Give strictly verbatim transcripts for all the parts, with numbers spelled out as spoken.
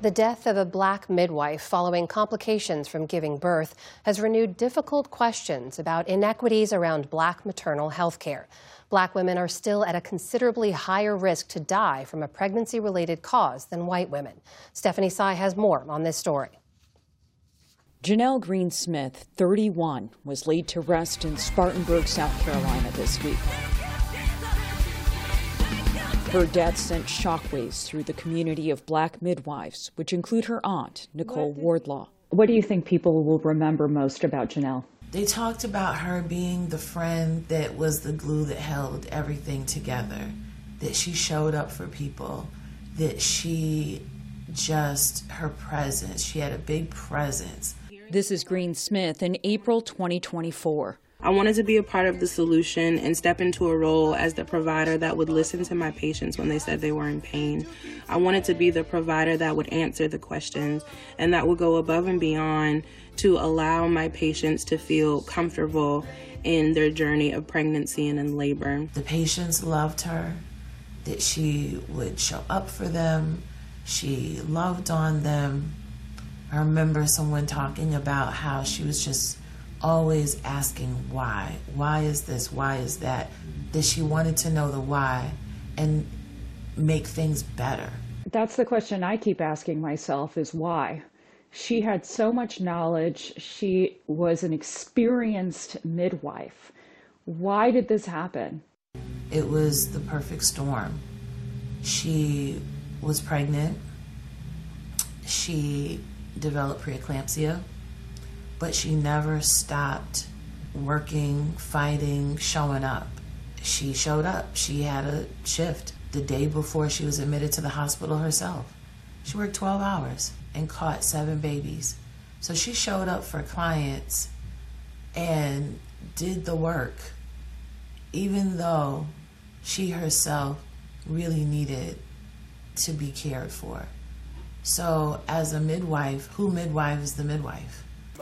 The death of a black midwife following complications from giving birth has renewed difficult questions about inequities around black maternal health care. Black women are still at a considerably higher risk to die from a pregnancy-related cause than white women. Stephanie Sy has more on this story. Janelle Green Smith, thirty-one, was laid to rest in Spartanburg, South Carolina this week. Her death sent shockwaves through the community of black midwives, which include her aunt, Nicole Wardlaw. What do you think people will remember most about Janelle? They talked about her being the friend that was the glue that held everything together, that she showed up for people, that she just, her presence, she had a big presence. This is Green Smith in April twenty twenty-four. I wanted to be a part of the solution and step into a role as the provider that would listen to my patients when they said they were in pain. I wanted to be the provider that would answer the questions and that would go above and beyond to allow my patients to feel comfortable in their journey of pregnancy and in labor. The patients loved her, that she would show up for them, she loved on them. I remember someone talking about how she was just always asking why. Why is this? Why is that? That she wanted to know the why and make things better. That's the question I keep asking myself, is why? She had so much knowledge. She was an experienced midwife. Why did this happen? It was the perfect storm. She was pregnant. She developed preeclampsia. But she never stopped working, fighting, showing up. She showed up. She had a shift the day before she was admitted to the hospital herself. She worked twelve hours and caught seven babies. So she showed up for clients and did the work, even though she herself really needed to be cared for. So as a midwife, who midwives the midwife?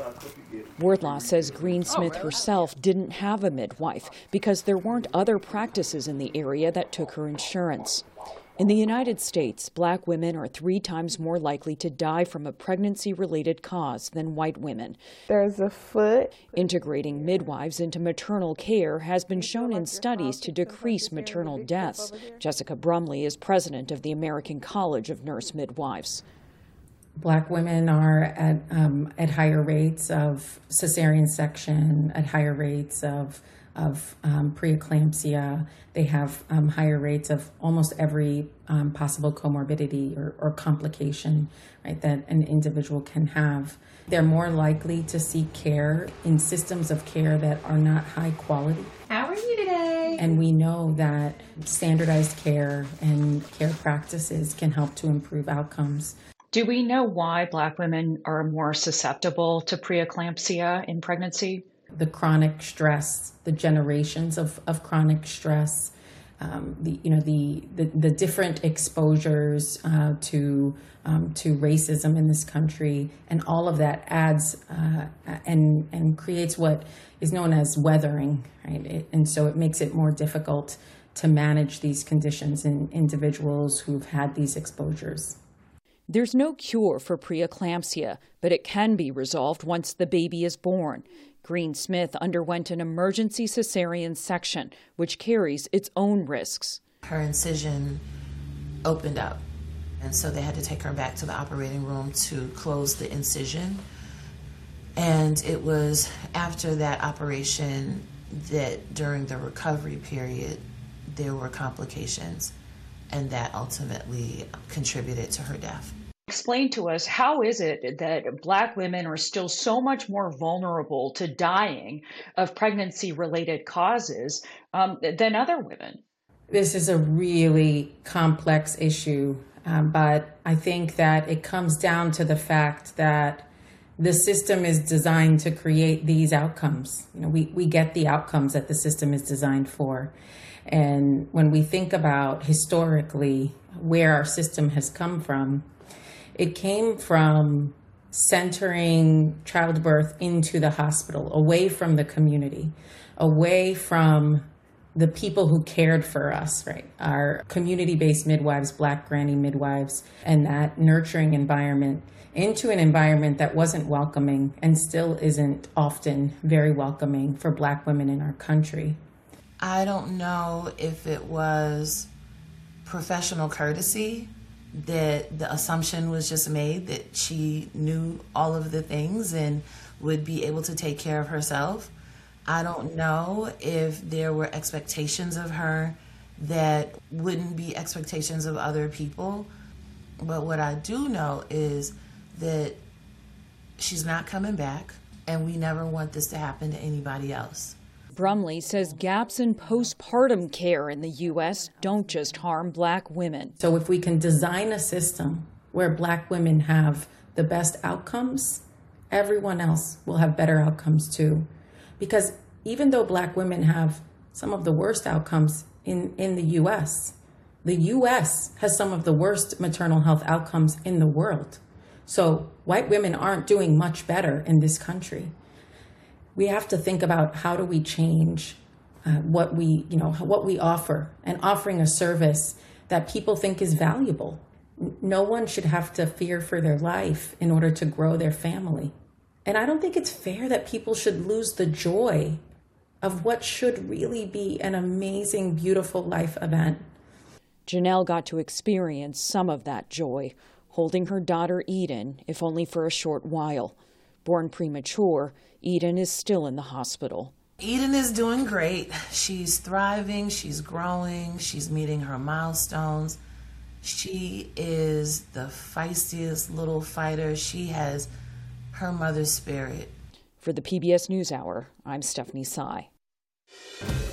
Wardlaw says Green Smith herself didn't have a midwife because there weren't other practices in the area that took her insurance. In the United States, black women are three times more likely to die from a pregnancy-related cause than white women. There's a foot. Integrating midwives into maternal care has been shown in studies to decrease maternal deaths. Jessica Brumley is president of the American College of Nurse Midwives. Black women are at um, at higher rates of cesarean section, at higher rates of of um, preeclampsia. They have um, higher rates of almost every um, possible comorbidity or, or complication, right, that an individual can have. They're more likely to seek care in systems of care that are not high quality. How are you today? And we know that standardized care and care practices can help to improve outcomes. Do we know why black women are more susceptible to preeclampsia in pregnancy? The chronic stress, the generations of, of chronic stress, um, the you know the the, the different exposures uh, to um, to racism in this country, and all of that adds uh, and and creates what is known as weathering, right? It, and so it makes it more difficult to manage these conditions in individuals who've had these exposures. There's no cure for preeclampsia, but it can be resolved once the baby is born. Green Smith underwent an emergency cesarean section, which carries its own risks. Her incision opened up, and so they had to take her back to the operating room to close the incision. And it was after that operation that during the recovery period, there were complications, and that ultimately contributed to her death. Explain to us, how is it that black women are still so much more vulnerable to dying of pregnancy-related causes um, than other women? This is a really complex issue, um, but I think that it comes down to the fact that the system is designed to create these outcomes. You know, we, we get the outcomes that the system is designed for. And when we think about historically where our system has come from, it came from centering childbirth into the hospital, away from the community, away from the people who cared for us, right? Our community-based midwives, Black granny midwives, and that nurturing environment into an environment that wasn't welcoming and still isn't often very welcoming for Black women in our country. I don't know if it was professional courtesy that the assumption was just made that she knew all of the things and would be able to take care of herself. I don't know if there were expectations of her that wouldn't be expectations of other people. But what I do know is that she's not coming back, and we never want this to happen to anybody else. Brumley says gaps in postpartum care in the U S don't just harm Black women. So if we can design a system where Black women have the best outcomes, everyone else will have better outcomes too. Because even though Black women have some of the worst outcomes in, in the U S, the U S has some of the worst maternal health outcomes in the world. So white women aren't doing much better in this country. We have to think about how do we change uh, what we, you know, what we offer, and offering a service that people think is valuable. No one should have to fear for their life in order to grow their family. And I don't think it's fair that people should lose the joy of what should really be an amazing, beautiful life event. Janelle got to experience some of that joy, holding her daughter Eden, if only for a short while. Born premature, Eden is still in the hospital. Eden is doing great. She's thriving, she's growing, she's meeting her milestones. She is the feistiest little fighter. She has her mother's spirit. For the P B S NewsHour, I'm Stephanie Sy.